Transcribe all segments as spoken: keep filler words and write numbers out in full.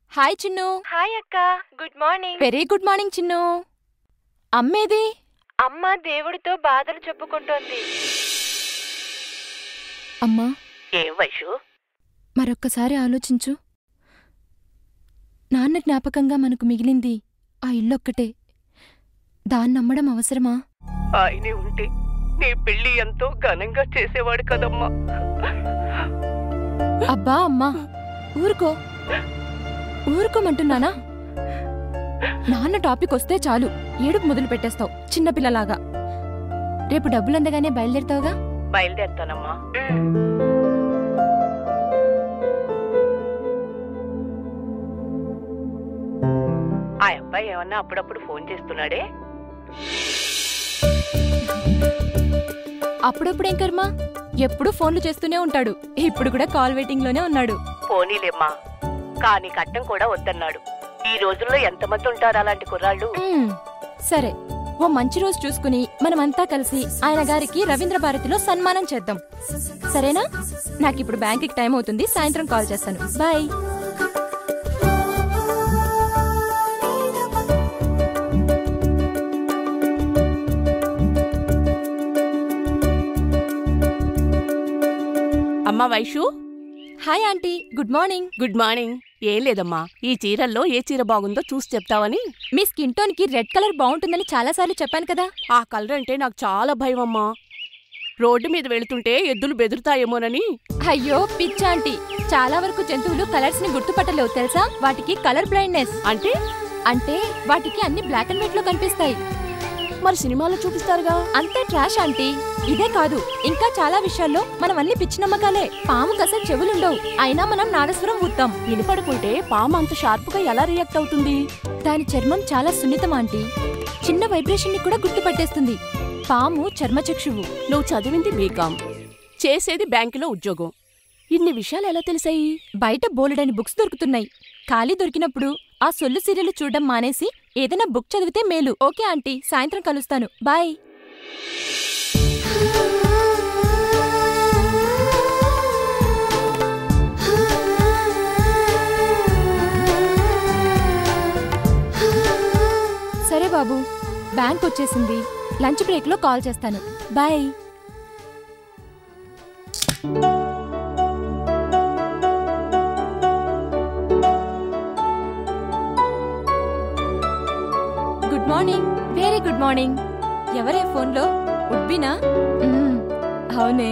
Hi Chinnu. Hi అక్క, good morning. Very good morning Chinnu. అమ్మేది? అమ్మ దేవుడితో బాధలు చెప్పుకుంటోంది. అమ్మా, ఏం వైషు? మరొక్కసారి ఆలోచించు. నాన్న జ్ఞాపకంగా మనకు మిగిలింది ఆ ఇల్లొక్కటే. దాన్నమ్మడం అవసరమా? ఆయనే ఉంటే నీ పెళ్లి ఎంతో ఘనంగా చేసేవాడు కదమ్మా. అబ్బా అమ్మా, ఊరుకో ఊరుకోమంటున్నానా? నాన్న టాపిక్ వస్తే చాలు ఏడుపు మొదలు పెట్టేస్తావు చిన్నపిల్లలాగా. రేపు డబ్బులందగానే బయలుదేరుతావుగా? బయలుదేరుతానమ్మా. ఆ అబ్బాయి ఏమన్నా అప్పుడప్పుడు ఫోన్ చేస్తున్నాడే? అప్పుడప్పుడేం కర్మ, ఎప్పుడు ఫోన్లు చేస్తూనే ఉంటాడు. ఇప్పుడు కూడా కాల్ వెయిటింగ్ లోనే ఉన్నాడు. పోనీలేమ్మా, కానీ కట్టం కూడా వద్దన్నాడు. ఈ రోజుల్లో ఎంతమంది ఉంటారు అలాంటి కుర్రాళ్ళు? సరే, ఓ మంచి రోజు చూసుకుని మనమంతా కలిసి ఆయన గారికి రవీంద్ర భారతిలో సన్మానం చేద్దాం, సరేనా? నాకిప్పుడు బ్యాంకుకి టైం అవుతుంది, సాయంత్రం కాల్ చేస్తాను. బాయ్. అమ్మా Vaishu. Hi aunty, good morning. Good morning. ఏం లేదమ్మా, ఈ చీరల్లో ఏ చీర బాగుందో చూసి చెప్తావని. మీ స్కిన్ టోన్ కి రెడ్ కలర్ బాగుంటుందని చాలాసార్లు చెప్పాను కదా. ఆ కలర్ అంటే నాకు చాలా భయం అమ్మా. రోడ్డు మీద వెళుతుంటే ఎద్దులు బెదురుతాయేమోనని. అయ్యో పిచ్చా ఆంటీ, చాలా వరకు జంతువులు కలర్స్ ని గుర్తుపట్టలేవు తెలుసా? వాటికి కలర్ బ్లైండ్నెస్. అంటే అంటే వాటికి అన్ని బ్లాక్ అండ్ వైట్ లో కనిపిస్తాయి. మరి సినిమాలో చూపిస్తారుగా. అంతే ట్రాష్ ఆంటీ. ఇదే కాదు, ఇంకా చాలా విషయాల్లో మనం అన్ని పిచ్చి నమ్మకాలే. పాము కసలు చెవులుండవు, అయినా మనం నాదస్వరం ఊతాం. వినపడుకుంటే పాము అంత షార్ప్ గా ఎలా రియాక్ట్ అవుతుంది? దాని చర్మం చాలా సున్నితం ఆంటీ, చిన్న వైబ్రేషన్ ని కూడా గుర్తుపట్టేస్తుంది. పాము చర్మచక్షువు. నువ్వు చదివింది బీకామ్, చేసేది బ్యాంకులో ఉద్యోగం. ఇన్ని విషయాలు ఎలా తెలిసాయి? బయట బోలెడని బుక్స్ దొరుకుతున్నాయి. ఖాళీ దొరికినప్పుడు ఆ సొల్లు సీరియల్ చూడడం మానేసి ఏదైనా బుక్ చదివితే మేలు. ఓకే ఆంటీ, సాయంత్రం కలుస్తాను. బాయ్. సరే బాబు, బ్యాంక్ వచ్చేసింది, లంచ్ బ్రేక్ లో కాల్ చేస్తాను. Bye. Good morning. Very good morning. ఎవరే ఫోన్లో? ఉడ్బీనా? అవునే.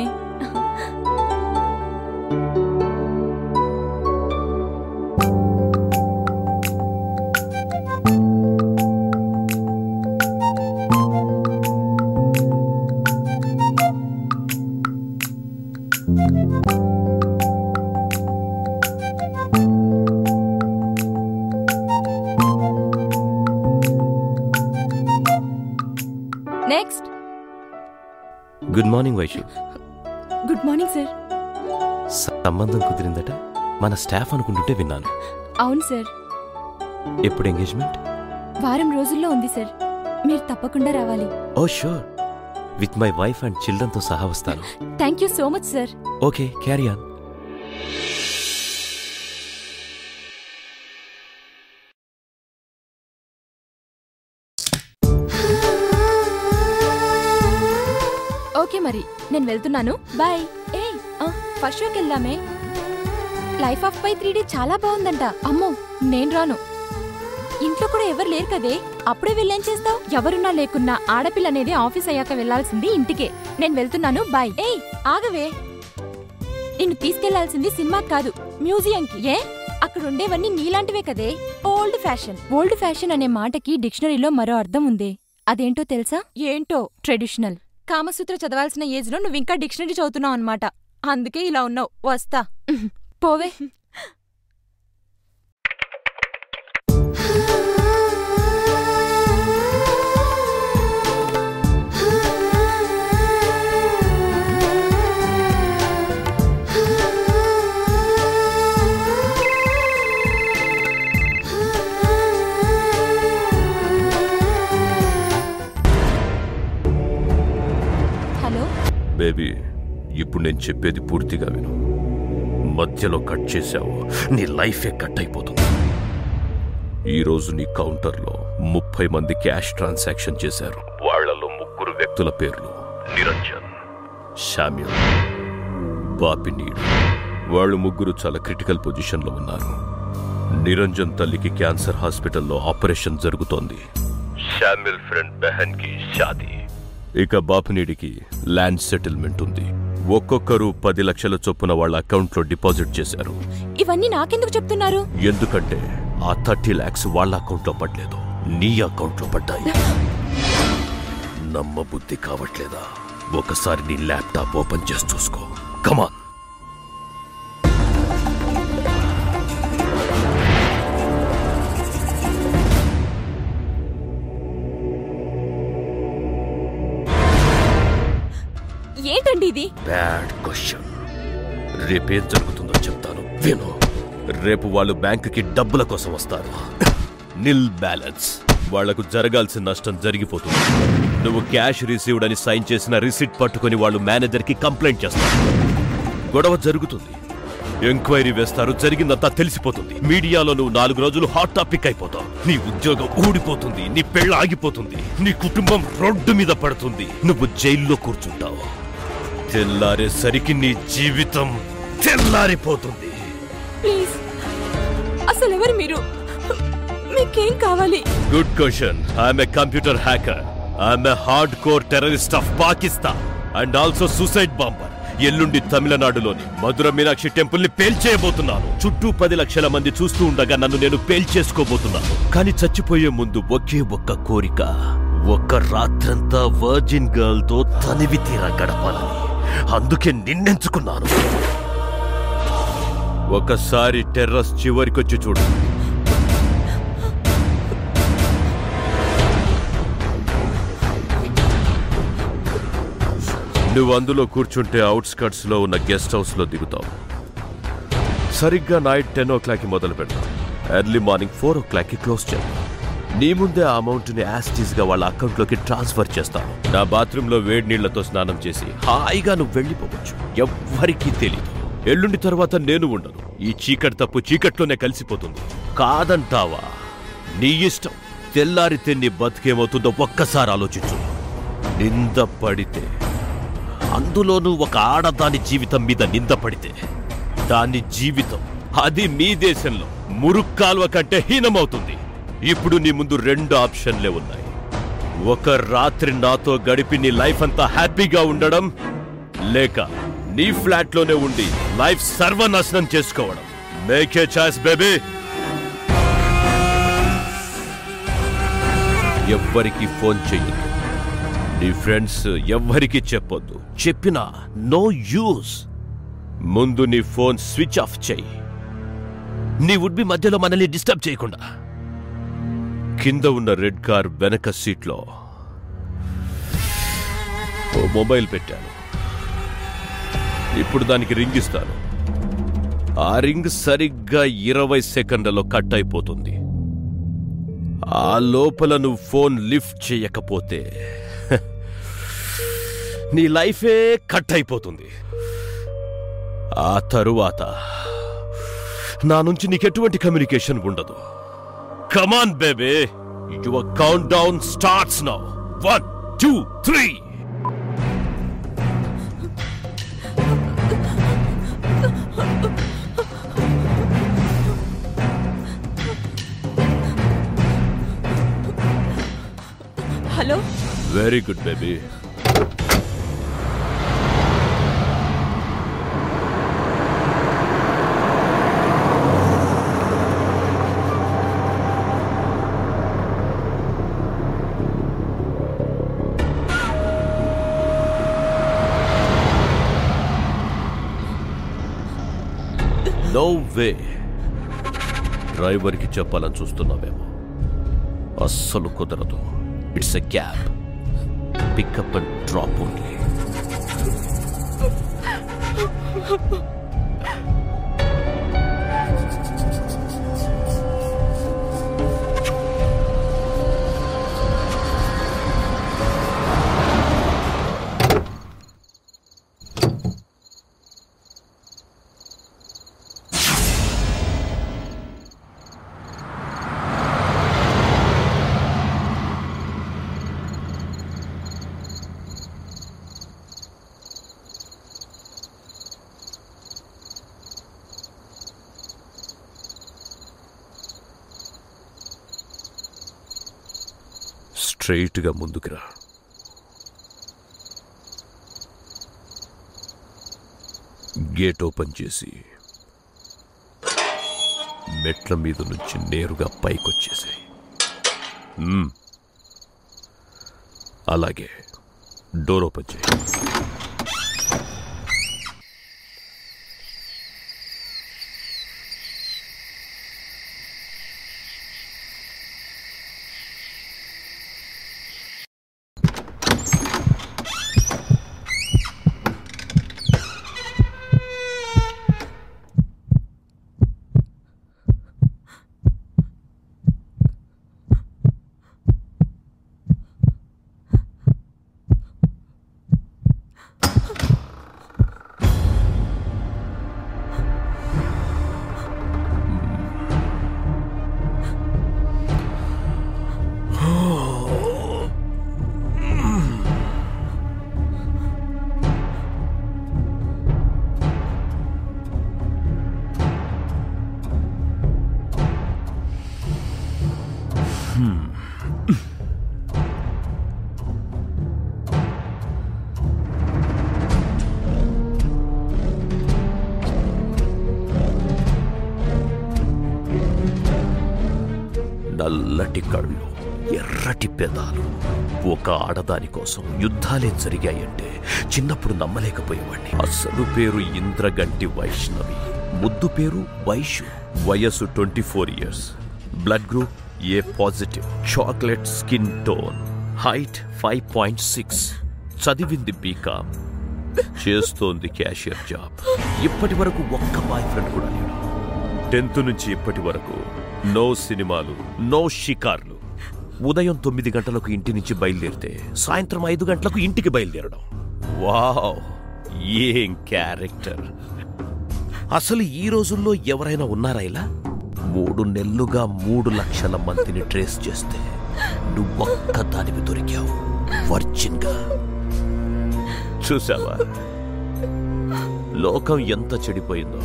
Next. Good morning Vaishu. Good morning sir. సంబంధం కుదిరిందట, మన స్టాఫ్ అనుకుంటుంటే విన్నాను. అవును సార్. ఎప్పుడు ఎంగేజ్మెంట్? వారం రోజుల్లో ఉంది సార్, మీరు తప్పకుండా రావాలి. Oh sure, with my wife and children తో సహా వస్తాను. Thank you so much sir. Okay, carry on. Okay మరి, నేను వెళ్తున్నాను. బాయ్. ఏ ఫస్ట్ షోకి వెళ్దామే. Life of pi three D చాలా బాగుందంట. అమ్మో, నేను రాను. ఇంట్లో కూడా ఎవరు లేరు కదే, అప్పుడే వెళ్ళేం చేస్తావు? ఎవరున్నా లేకున్నా ఆడపిల్ల అనేది ఆఫీస్ అయ్యాక వెళ్లాల్సింది ఇంటికే. నేను వెళ్తున్నాను. బాయ్. ఏయ్ ఆగవే, నిన్ను తీసుకెళ్లాల్సింది సినిమాకి కాదు, మ్యూజియంకి. ఏ అక్కడ ఉండేవన్నీ నీలాంటివే కదే. Old fashion. ఓల్డ్ ఫ్యాషన్ అనే మాటకి డిక్షనరీలో మరో అర్థం ఉంది. అదేంటో తెలుసా? ఏంటో? ట్రెడిషనల్. కామసూత్ర చదవాల్సిన ఏజ్ లో నువ్వింకా డిక్షనరీ చదువుతున్నావు అన్నమాట. అందుకే ఇలా ఉన్నావు. వస్తా, పోవే. హలో బేబీ, ఇప్పుడు నేను చెప్పేది పూర్తిగా విను. మధ్యలో కట్ చేశావు, నీ లైఫే కట్ అయిపోతుంది. ఈ రోజు నీ కౌంటర్లో ముప్పై మంది క్యాష్ ట్రాన్సాక్షన్ చేశారు. వాళ్లలో ముగ్గురు వ్యక్తుల పేర్లు నిరంజన్, శామ్యూల్, బాపినీడు. వాళ్ళు ముగ్గురు చాలా క్రిటికల్ పొజిషన్లో ఉన్నారు. నిరంజన్ తల్లికి క్యాన్సర్ హాస్పిటల్లో ఆపరేషన్ జరుగుతోంది. శామ్యూల్ ఫ్రెండ్ బెహన్ కి షాదీ. ఇక బాపినీడికి ల్యాండ్ సెటిల్మెంట్ ఉంది. ఒక్కొక్కరు పది లక్షల చొప్పున వాళ్ళ అకౌంట్లో డిపాజిట్ చేశారు. ఇవన్నీ నాకెందుకు చెప్తున్నారు? ఎందుకంటే ఆ థర్టీ లాక్స్ వాళ్ళ అకౌంట్లో పడలేదు, నీ అకౌంట్లో పడ్డాయి. నమ్మబుద్ధి కావట్లేదా? ఒకసారి నీ ల్యాప్టాప్ ఓపెన్ చేసి చూసుకో. కమాన్. ఏంటండి ఇది? Bad question. రేపేం జరుగుతుందో చెప్తాను, విను. రేపు వాళ్ళు బ్యాంకుకి డబ్బుల కోసం వస్తారు. Nil balance. వాళ్లకు జరగాల్సిన నష్టం జరిగిపోతుంది. నువ్వు క్యాష్ రిసీవ్డ్ అని సైన్ చేసిన రిసిట్ పట్టుకుని వాళ్ళు మేనేజర్కి కంప్లైంట్ చేస్తారు. గొడవ జరుగుతుంది, ఎంక్వైరీ వేస్తారు, జరిగిందంతా తెలిసిపోతుంది. మీడియాలో నువ్వు నాలుగు రోజులు హాట్ టాపిక్ అయిపోతావు. నీ ఉద్యోగం ఊడిపోతుంది, నీ పెళ్ళ ఆగిపోతుంది, నీ కుటుంబం రోడ్డు మీద పడుతుంది, నువ్వు జైల్లో కూర్చుంటావు. తెల్లారేసరికి నీ జీవితం తెల్లారిపోతుంది. ప్లీజ్, అసలు ఎవరు మీరు? మీకేం కావాలి? Good question. I'm a computer hacker. I'm a hard core terrorist of Pakistan and also suicide bomber. ఎల్లుండి తమిళనాడులోని మధుర మీనాక్షి టెంపుల్ ని పేల్చేయబోతున్నాను. చుట్టూ పది లక్షల మంది చూస్తూ ఉండగా నన్ను నేను పేల్చేసుకోబోతున్నాను. కానీ చచ్చిపోయే ముందు ఒకే ఒక్క కోరిక, ఒక్క రాత్రంతా వర్జిన్ గర్ల్ తో తనివి తీరా గడపాలని. అందుకే నిన్నెంచుకున్నాను. ఒకసారి టెర్రస్ చివరికొచ్చి చూడు. నువ్వు అందులో కూర్చుంటే అవుట్స్కట్స్ లో ఉన్న గెస్ట్ హౌస్ లో దిగుతావు. సరిగ్గా నైట్ టెన్ ఓ క్లాక్ కి మొదలు పెడతాం. Early morning four o'clock కి క్లోజ్ చేస్తాం. నీ ముందే ఆ అమౌంట్ ని యాస్టీస్ గా వాళ్ళ అకౌంట్ లోకి ట్రాన్స్ఫర్ చేస్తాను. నా బాత్రూమ్ లో వేడి నీళ్లతో స్నానం చేసి హాయిగా నువ్వు వెళ్ళిపోవచ్చు. ఎవ్వరికీ తెలీదు. ఎల్లుండి తర్వాత నేను ఉండను. ఈ చీకటి తప్పు చీకట్లోనే కలిసిపోతుంది. కాదంటావా? నీ ఇష్టం. తెల్లారితే నీ బతికేమవుతుందో ఒక్కసారి ఆలోచించు. నింద పడితే, అందులోనూ ఒక ఆడదాని జీవితం మీద నింద పడితే, దాని జీవితం, అది మీ దేశంలో మురుక్కాల్వ కంటే హీనమవుతుంది. ఇప్పుడు నీ ముందు రెండు ఆప్షన్లే ఉన్నాయి. ఒక రాత్రి నాతో గడిపి నీ లైఫ్ అంతా హ్యాపీగా ఉండడం, లేక నీ ఫ్లాట్ లోనే ఉండి లైఫ్ సర్వనాశనం చేసుకోవడం. Make a choice baby. ఎవ్వరికి ఫోన్ చెయ్యొద్దు. నీ ఫ్రెండ్స్ ఎవ్వరికి చెప్పొద్దు. చెప్పినా నో యూస్. ముందు నీ ఫోన్ స్విచ్ ఆఫ్ చెయ్యి. నీ వుడ్ బి మధ్యలో మనల్ని డిస్టర్బ్ చేయకుండా. కింద ఉన్న రెడ్ కార్ వెనక సీట్లో ఓ మొబైల్ పెట్టాను. ఇప్పుడు దానికి రింగ్ ఇస్తాను. ఆ రింగ్ సరిగ్గా ఇరవై సెకండ్లలో కట్ అయిపోతుంది. ఆ లోపల నువ్వు ఫోన్ లిఫ్ట్ చేయకపోతే నీ లైఫే కట్ అయిపోతుంది. ఆ తరువాత నా నుంచి నీకెటువంటి కమ్యూనికేషన్ ఉండదు. Come on baby, your countdown starts now. One two three. Hello. Very good baby. No way. డ్రైవర్కి చెప్పాలని చూస్తున్నావేమో. అస్సలు కుదరదు. It's a cab. Pickup and drop only. స్ట్రెయిట్గా ముందుకు రా. గేట్ ఓపెన్ చేసి మెట్ల మీద నుంచి నేరుగా పైకొచ్చేసాయి. అలాగే డోర్ ఓపెన్ చేయి. నల్లటి కళ్ళు, ఎర్రటి పెదాలు. ఒక ఆడదాని కోసం యుద్ధాలే జరిగాయంటే చిన్నప్పుడు నమ్మలేకపోయేవాడిని. అసలు పేరు ఇంద్రగంటి వైష్ణవి, ముద్దు పేరు వైషు. వయస్సు twenty four years, blood group A positive, chocolate skin tone, height five point six, చదివింది బీకామ్, చేస్తోంది క్యాషియర్ జాబ్. ఇప్పటి వరకు ఒక్క బాయ్ ఫ్రెండ్ కూడా లేడు. టెన్త్ నుంచి ఇప్పటి వరకు నో సినిమాలు, నో షికార్లు. ఉదయం తొమ్మిది గంటలకు ఇంటి నుంచి బయలుదేరితే సాయంత్రం ఐదు గంటలకు ఇంటికి బయలుదేరడం. వావ్, ఏం క్యారెక్టర్! అసలు ఈ రోజుల్లో ఎవరైనా ఉన్నారా ఇలా? మూడు నెలలుగా మూడు లక్షల మందిని ట్రేస్ చేస్తే నువ్వొక్క దానివి దొరికావు, వర్జిన్ గా. చూసావా లోకం ఎంత చెడిపోయిందో?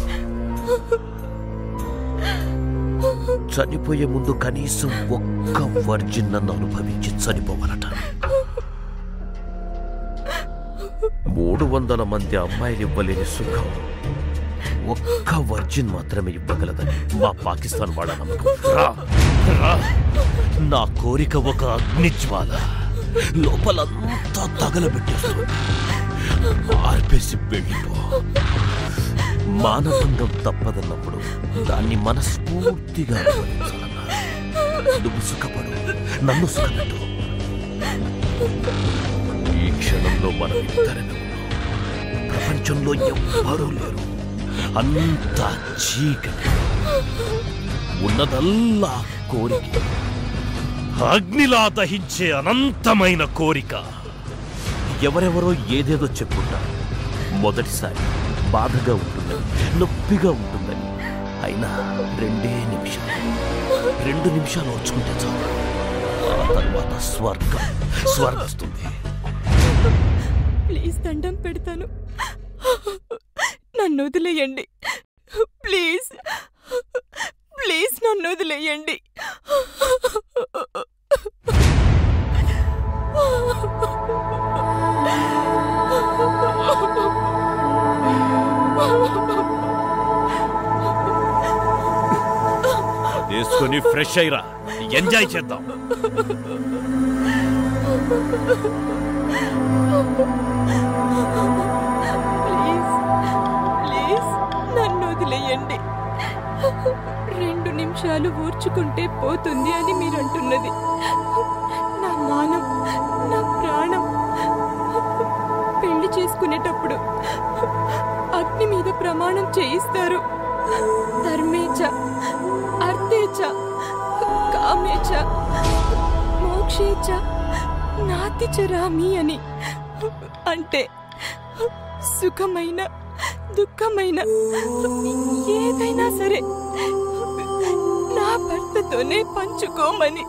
చనిపోయే ముందు కనీసం ఒక్క వర్జిన్ నన్ను అనుభవించి చనిపోవాలట. మూడు వందల మంది అమ్మాయిలు ఇవ్వలేని సుఖం ఒక్క వర్జిన్ మాత్రమే ఇవ్వగలదని మా పాకిస్తాన్ వాళ్ళ నమ్మకం. నా కోరిక ఒక అగ్నిజ్వాల, లోపలంతా తగలబెట్టేస్తుంది. ఆర్పేసి వెళ్ళిపో. మానభంగం తప్పదన్నప్పుడు దాన్ని మనస్ఫూర్తిగా అనుభవించాలన్నా. నువ్వు సుఖపడు, నన్ను సుఖపెట్టు. ఈ క్షణంలో మనం ఇద్దరమే ఉన్నాం. ప్రపంచంలో ఎవ్వరూ లేరు. అంతా చీకటి. ఉన్నదల్లా కోరిక, అగ్నిలా దహించే అనంతమైన కోరిక. ఎవరెవరో ఏదేదో చెప్పుకుంటారు. మొదటిసారి బాధగా ఉంటుందని, నొప్పిగా ఉంటుందని. అయినా రెండే నిమిషాలు రెండు నిమిషాలు ఓర్చుకుంటే చాలు. ఆ తర్వాత స్వర్గం స్వర్గస్తుంది. ప్లీజ్ దండం పెడతాను, నన్ను వదిలేయండి. ప్లీజ్ ప్లీజ్ నన్ను వదిలేయండి. అదేసుకొని ఫ్రెష్ అయ్యిరా, ఎంజాయ్ చేద్దాం. ప్లీజ్ ప్లీజ్ నన్ను వదిలేయండి. రెండు నిమిషాలు ఓర్చుకుంటే పోతుంది అని మీరు అంటున్నది. నా మానం, నా ప్రాణం. పెళ్లి చేసుకునేటప్పుడు అగ్ని మీద ప్రమాణం చేయిస్తారు. ధర్మేచ, అర్థేచ, కామేచ, మోక్షేచ నాతి చరామి అని. అంటే సుఖమైన దుఃఖమైన ఏదైనా సరే నా భర్తతోనే పంచుకోమని.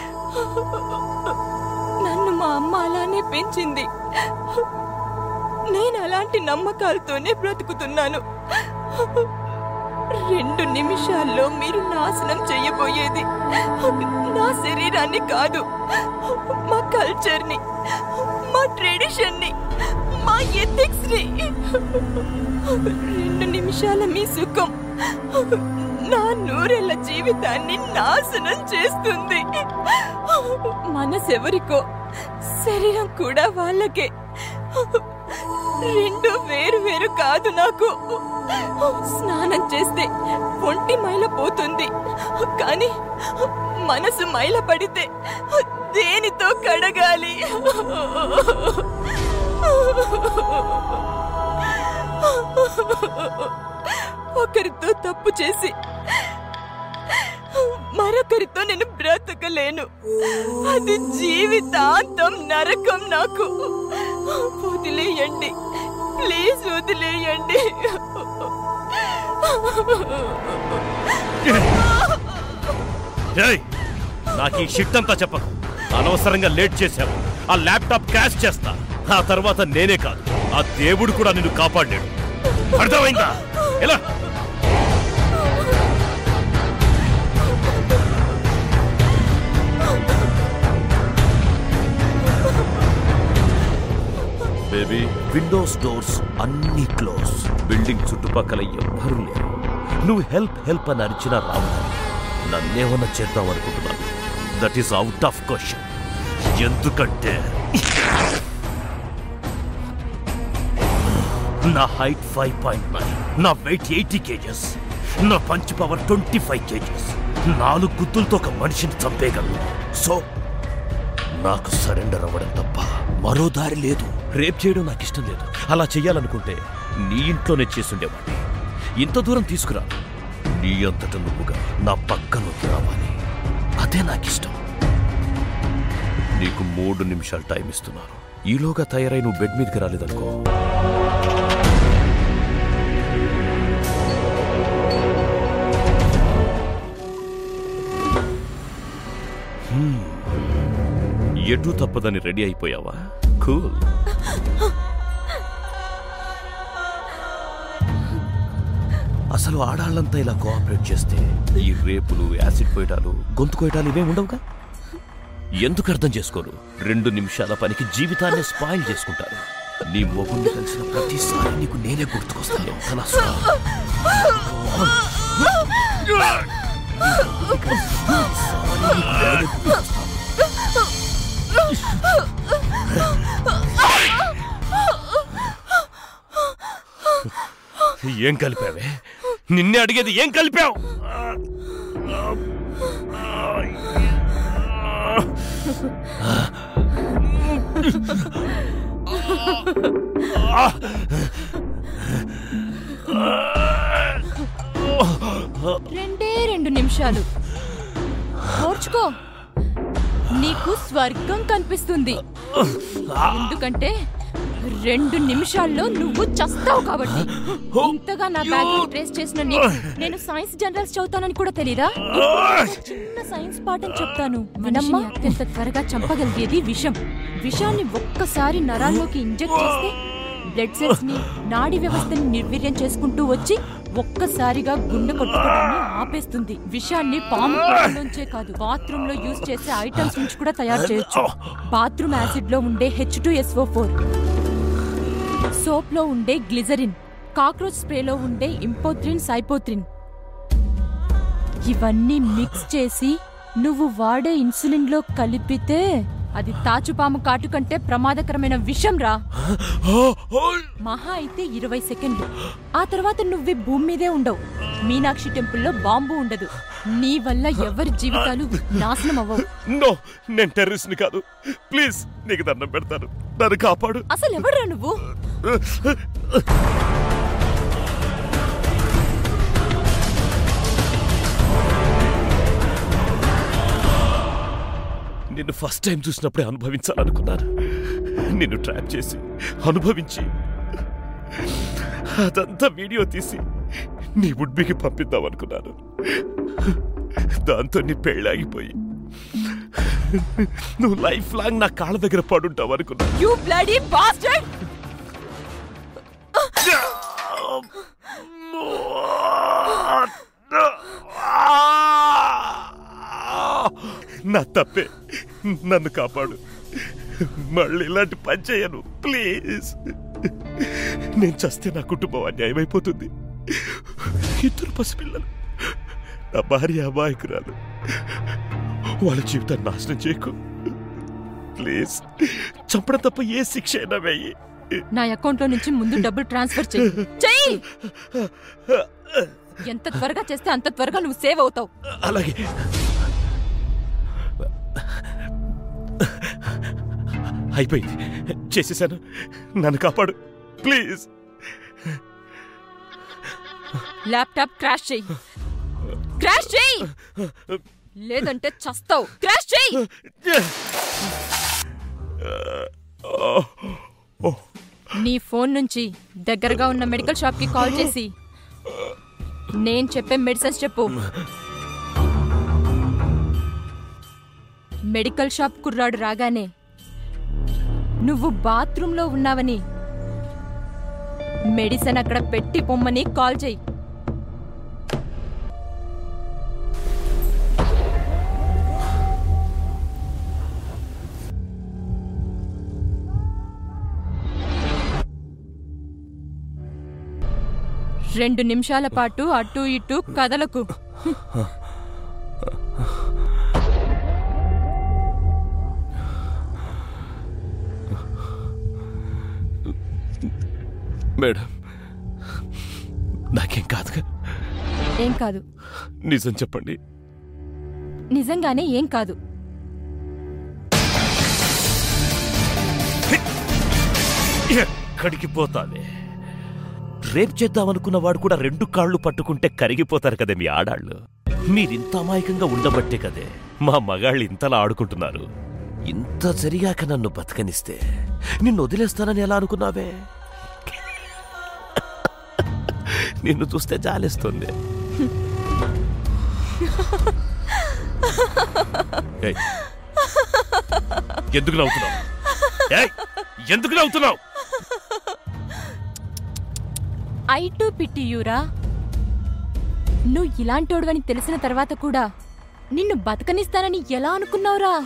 నన్ను మా అమ్మ అలానే పెంచింది. నేను అలాంటి నమ్మకాలతోనే బ్రతుకుతున్నాను. రెండు నిమిషాల్లో మీరు నాశనం చెయ్యబోయేది నా శరీరాన్ని కాదు, మా కల్చర్ని, మా ట్రెడిషన్ని, మా ఎథిక్స్ ని. రెండు నిమిషాల మీ సుఖం నా నూరేళ్ల జీవితాన్ని నాశనం చేస్తుంది. మనసెవరికో, శరీరం కూడా వాళ్ళకే. రెండు వేరు వేరు కాదు. నాకు స్నానం చేస్తే ఒంటి మైల పోతుంది, కానీ మనసు మైల పడితే దేనితో కడగాలి? ఒకరితో తప్పు చేసి మరొకరితో నేను బ్రతకలేను. అది జీవితాంతం నరకం నాకు. వదిలేయండి, ప్లీజ్ వదిలేయండి. నాకు ఈ షిట్ అంతా చెప్పకు. అనవసరంగా లేట్ చేశావు. ఆ ల్యాప్టాప్ క్రాష్ చేస్తా. ఆ తర్వాత నేనే కాదు, ఆ దేవుడు కూడా నిన్ను కాపాడలేడు. అర్థమైందా? ఎలా? బేబీ, విండోస్ డోర్స్ అన్ని క్లోజ్. బిల్డింగ్ చుట్టుపక్కల ఎవ్వరూ లేరు. నువ్వు హెల్ప్ హెల్ప్ అని అరిచినా రావు. నన్నేమన్నా చేద్దాం అనుకుంటున్నాను. That is out of question. ఎందుకంటే నా హైట్ ఫైవ్ పాయింట్ నైన్, నా వెయిట్ ఎయిటీ కేజెస్, నా punch power twenty five kgs. నాలుగు గుద్దులతో ఒక మనిషిని చంపేయగలను. సో నాకు సరెండర్ అవ్వడం తప్ప మరో దారి లేదు. రేప్ చేయడం నాకు ఇష్టం లేదు. అలా చెయ్యాలనుకుంటే నీ ఇంట్లోనే చేసుండేవాడిని. ఇంత దూరం తీసుకురా. నీ అంతట నువ్వుగా నా పక్కనకి రావాలి. అదే నాకిష్టం. నీకు మూడు నిమిషాలు టైం ఇస్తున్నాను. ఈలోగా తయారై నువ్వు బెడ్ మీదకి రాలేదనుకో, ఎటు తప్పదని రెడీ అయిపోయావా? కూల్. అసలు ఆడాళ్ళంతా ఇలా కోఆపరేట్ చేస్తే ఈ రేపులు, యాసిడ్ పోయటాలు, గొంతు కోయటాలు ఇవే ఉండవుగా. ఎందుకు అర్థం చేసుకోరు? రెండు నిమిషాల పనికి జీవితాన్ని స్పాయిల్ చేసుకుంటారు. నీ మొగుడిని కలిసిన ప్రతిసారి నీకు నేనే గుర్తుకొస్తాను. ఏం కలిపావే? నిన్నే అడిగేది, ఏం కలిపావు? రెండే రెండు నిమిషాలు ఓర్చుకో. నీకు స్వర్గం కనిపిస్తుంది. ఎందుకంటే రెండు నిమిషాల్లో నువ్వు చస్తావు కాబట్టి. ఇంతగా నా బ్యాక్గ్రౌండ్ ట్రేస్ చేసిన నీకు నేను సైన్స్ జనరల్స్ చదువుతానని కూడా తెలీదా? చిన్న సైన్స్ పాఠం చెప్తాను వినమ్మా. అత్యంత త్వరగా చంపగలిగేది విషం. విషాన్ని ఒక్కసారి నరాల్లోకి ఇంజెక్ట్ చేస్తే బ్లడ్ సెల్స్ ని, నాడీ వ్యవస్థని నిర్వీర్యం చేసుకుంటూ వచ్చి ఒక్కసారిగా గుండె కొట్టుకోవడాన్ని ఆపేస్తుంది. విషాన్ని పాము నుంచే కాదు, బాత్రూమ్ లో యూజ్ చేసే ఐటమ్స్ నుంచి కూడా తయారు చేయొచ్చు. బాత్రూమ్ యాసిడ్ లో ఉండే H two S O four, soap లో ఉండే గ్లిజరిన్, కాక్రోచ్ స్ప్రేలో ఉండే ఇంపోత్రిన్, సైపోత్రిన్, ఇవన్నీ మిక్స్ చేసి నువ్వు వాడే ఇన్సులిన్ లో కలిపితే అది తాచుపాము కాటు కంటే ప్రమాదకరమైన విషం రా. మహా అయితే ఇరవై సెకండ్లు. ఆ తర్వాత నువ్వే భూమి మీదే ఉండవు. మీనాక్షి టెంపుల్లో బాంబు ఉండదు. నీ వల్ల ఎవరి జీవితాలు నాశనం అవ్వవు. నో, నేను టెర్రరిస్ట్ ని కాదు. ప్లీజ్, నీకు దండం పెడతాను, నన్ను కాపాడు. అసలు ఎవడురా నువ్వు? నిన్ను ఫస్ట్ టైం చూసినప్పుడే అనుభవించాలనుకున్నాను. నిన్ను ట్రాప్ చేసి అనుభవించి అదంతా వీడియో తీసి నీ వుడ్బీకి పంపిద్దాం అనుకున్నాను. దాంతో నీ పెళ్ళాగిపోయి నువ్వు లైఫ్ లాంగ్ నా కాళ్ళ దగ్గర పడుంటావు అనుకున్నా. You bloody bastard! Oh, నా తప్పే, నన్ను కాపాడు. మళ్ళీ ఇలాంటి పని చేయను ప్లీజ్. నేను చస్తే నా కుటుంబం అన్యాయం అయిపోతుంది. ఇద్దరు పసిపిల్లలు, నా భార్య అమాయకురాలు. వాళ్ళ జీవితాన్ని నాశనం చేయకు ప్లీజ్. చంపడం తప్ప ఏ శిక్ష అయినా వేయి. నా అకౌంట్ లో నుంచి ముందు డబ్బులు ట్రాన్స్ఫర్ చెయ్యి. చెయ్యి. ఎంత త్వరగా చేస్తే అంత త్వరగా నువ్వు సేవ్ అవుతావు. అలాగే. అయిపోయింది, చేసేసాను. నన్ను కాపాడు ప్లీజ్. ల్యాప్టాప్ క్రాష్ చెయ్యి. క్రాష్ చెయ్యి, లేదంటే చస్తావు. క్రాష్ చెయ్యి. నీ ఫోన్ నుంచి దగ్గరగా ఉన్న మెడికల్ షాప్ కి కాల్ చేసి నేను చెప్పే మెడిసిన్స్ చెప్పు. మెడికల్ షాప్ కుర్రాడు రాగానే నువ్వు బాత్రూంలో ఉన్నావని, మెడిసిన్ అక్కడ పెట్టి పొమ్మని కాల్ చెయ్యి. రెండు నిమిషాల పాటు అటు ఇటు కదలకు. మేడం, నాకేం కాదుగా? ఏం కాదు. నిజం చెప్పండి. నిజంగానే ఏం కాదు. ఎక్కడికి పోతావే? రేప్ చేద్దామనుకున్న వాడు కూడా రెండు కాళ్ళు పట్టుకుంటే కరిగిపోతారు కదే మీ ఆడాళ్ళు. మీరింత అమాయకంగా ఉండబట్టే కదే మా మగాళ్ళు ఇంతలా ఆడుకుంటున్నారు. ఇంత జరిగాక నన్ను బతకనిస్తే నిన్ను వదిలేస్తానని ఎలా అనుకున్నావే? నిన్ను చూస్తే జాలేస్తుంది. ఎందుకు నవ్వుతున్నావు? ఎందుకు నవ్వుతున్నావు? ఐటు పిట్టియూరా, నువ్వు ఇలాంటోడువని తెలిసిన తర్వాత కూడా నిన్ను బతకనిస్తానని ఎలా అనుకున్నావురా?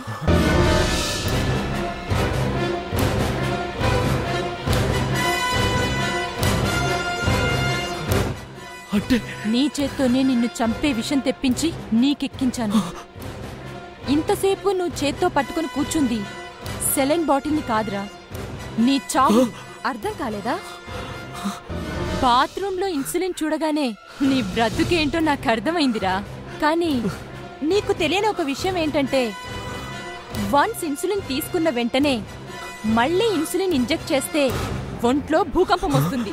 అంటే నీ చేత్తోనే నిన్ను చంపే విషం తెప్పించి నీకెక్కించాను. ఇంతసేపు నువ్వు చేత్తో పట్టుకుని కూర్చుంది సెలైన్ బాటిల్ని కాదురా, నీ చావు. అర్థం కాలేదా? బాత్రూంలో ఇన్సులిన్ చూడగానే నీ బ్రతుకేంటో నాకు అర్థమైందిరా. కానీ నీకు తెలియని ఒక విషయం ఏంటంటే, వన్స్ ఇన్సులిన్ తీసుకున్న వెంటనే మళ్ళీ ఇన్సులిన్ ఇంజెక్ట్ చేస్తే ఒంట్లో భూకంపం వస్తుంది.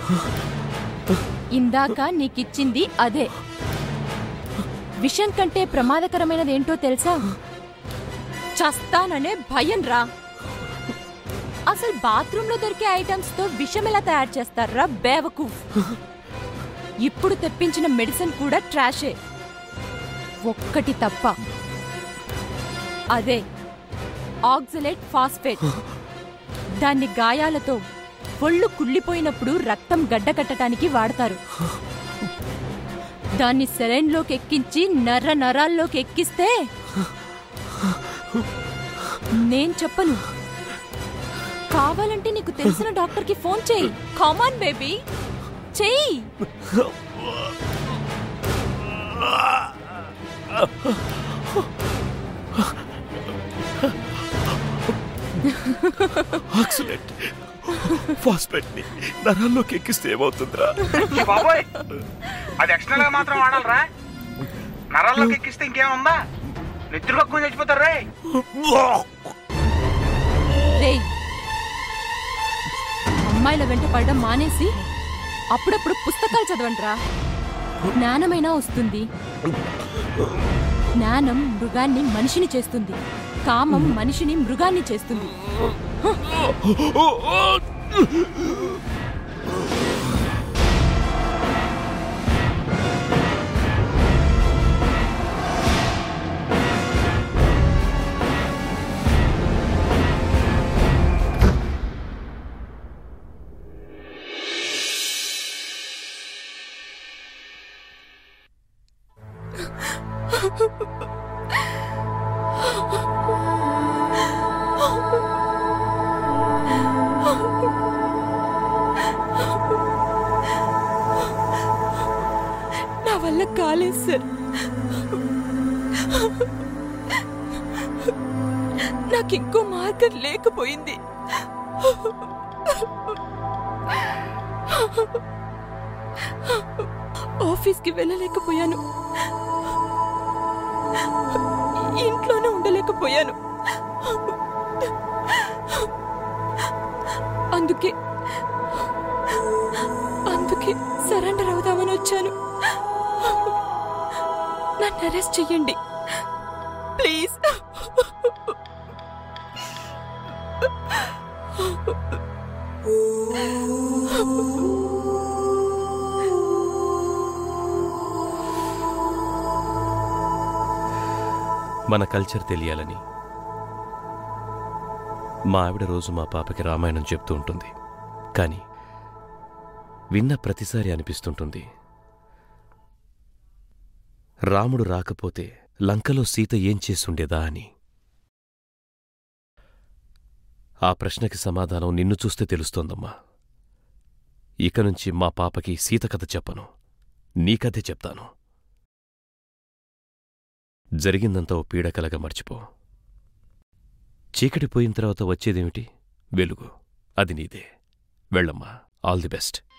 ఇందాక నీకిచ్చింది అదే. విషం కంటే ప్రమాదకరమైనదేంటో తెలుసా? చస్తాననే భయం రా. అసలు బాత్రూంలో దొరికే ఐటమ్స్ తో విషం ఎలా తయారు చేస్తారా బేవకు? ఇప్పుడు తెప్పించిన మెడిసిన్ కూడా ట్రాషే, ఒక్కటి తప్ప. అదే ఆక్సలేట్ ఫాస్ఫేట్. దాన్ని గాయాలతో ఒళ్ళు కుళ్ళిపోయినప్పుడు రక్తం గడ్డకట్టడానికి వాడతారు. దాన్ని సెలైన్లోకి ఎక్కించి నర్ర నరాల్లోకి ఎక్కిస్తే నేను చెప్పను. కావాలంటే నీకు తెలిసిన డాక్టర్కి ఫోన్ చేయి. కామాన్ బేబీ, చెయ్యి. ఆక్సిడెంట్ ఫాస్ఫేట్ ని నరాల్లోకి ఎక్కిస్తే ఏమవుతుందిరా? బాబోయ్, అది ఎక్స్టర్నల్ గా మాత్రం వాడాలరా? నరాల్లోకి ఎక్కిస్తే ఇంకేముందా? నిద్ర కక్కుని చచ్చిపోతారు రే. అమ్మాయిల వెంట పడడం మానేసి అప్పుడప్పుడు పుస్తకాలు చదవండిరా. జ్ఞానమైనా వస్తుంది. జ్ఞానం మృగాన్ని మనిషిని చేస్తుంది, కామం మనిషిని మృగాన్ని చేస్తుంది. కాలేదు సార్. నాకింకో మార్గం లేకపోయింది. ఆఫీస్కి వెళ్ళలేకపోయాను, ఇంట్లోనే ఉండలేకపోయాను. అందుకే అందుకే సరెండర్ అవుదామని వచ్చాను. నన్ను అరెస్ట్ చెయ్యండి ప్లీజ్. మన కల్చర్ తెలియాలని మా ఆవిడ రోజు మా పాపకి రామాయణం చెప్తూ ఉంటుంది. కానీ విన్న ప్రతిసారి అనిపిస్తుంటుంది, రాముడు రాకపోతే లంకలో సీత ఏం చేసుండేదా అని. ఆ ప్రశ్నకి సమాధానం నిన్ను చూస్తే తెలుస్తోందమ్మా. ఇక నుంచి మా పాపకి సీత కథ చెప్పను, నీ కథే చెప్తాను. జరిగిందంతా ఓ పీడకలగా మర్చిపో. చీకటి పోయిన తర్వాత వచ్చేదేమిటి? వెలుగు. అది నీదే. వెళ్ళమ్మా. All the best.